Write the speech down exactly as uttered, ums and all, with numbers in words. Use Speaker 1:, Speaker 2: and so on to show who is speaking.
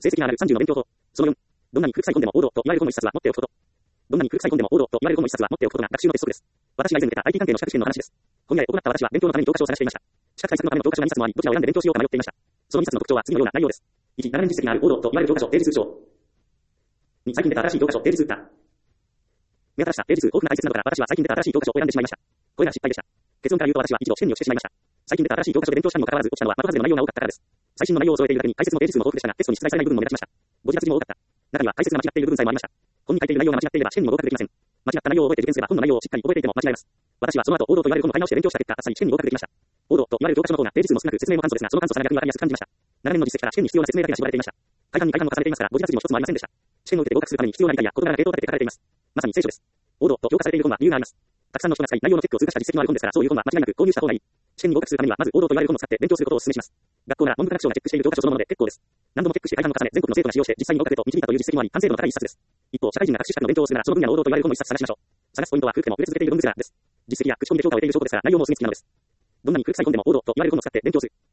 Speaker 1: 成績が上がるさんじゅうの勉強法。そのよん、どんなに古臭い本でも王道と言われる本の一冊は持っておくこと。どんなに古臭い本でも王道と言われる本の一冊は持っておくことが学習の鉄則です。私が以前受けた アイティー 関係の資格試験の話です。本屋へ行った私は勉強のために教科書を探していました。資格対策のための教科書がにさつもあり、どちらを選んで勉強しようか迷っていました。そのにさつの特徴は次のような内容です。いち、ななねん実績がある王道と言われる教科書、ページ通称。に、最近出た新しい教科書、ページ通った。目新しさ、ページ数、豊富な解説などから私は最近出た新しい教科書を選んでしまいました。これが失敗でした。結論から言うと私は一度試験に落ちてしまいました。最近出た新しい教科書で勉強したにもかかわらず落ちたのは的外れの内容が多かったからです。最新の内容を添えているだけに解説のページ数も豊富でしたが、テストに出題されない部分も目立ちました。誤字脱字も多かった。中には解説が間違っている部分さえもありました。本に書いている内容が間違っていれば試験にも合格できません。間違った内容を覚えて受験すれば本の内容をしっかり覚えていても間違えます。私はその後王道と言われる本の買い直しで勉強した結果、あっさり試験に合格できました。王道と言われる教科書の方がページ数も少なく説明も簡素ですが、その簡素さが逆にわかりやすく感じました。長年の実績から試験に必要な説明だけが絞られていました。改ざんに改ざんを重ねていますから、誤字脱字も一つもありませんでした。試験を受けて合格するために必要な理解や事柄が系統立てて書かれています。まさに聖書です。王道と評価されている本は理由があります。たくさんの人が使い、内容のチェックを通過した実績のある本ですから、そういう本は間違いなく購入した方がいい。試験に合格するためには、まず王道と言われる本を使って勉強することをお勧めします。学校なら文部科学省がチェックしている教科書そのもので結構です。何度もチェックし改ざんを重ね、全国の生徒が使用して実際に合格へと導いたという実績もあり、完成度の高い一冊です。一方、社会人が学習資格の勉強をするなら、その分野の王道と言われる本を一冊探しましょう。探すポイントは古くても売れ続けている本ですからです。実績や口コミで評価を得ている証拠ですから、内容もお墨付きなのです。どんなに古臭い本でも王道と言われる本を使って勉強する。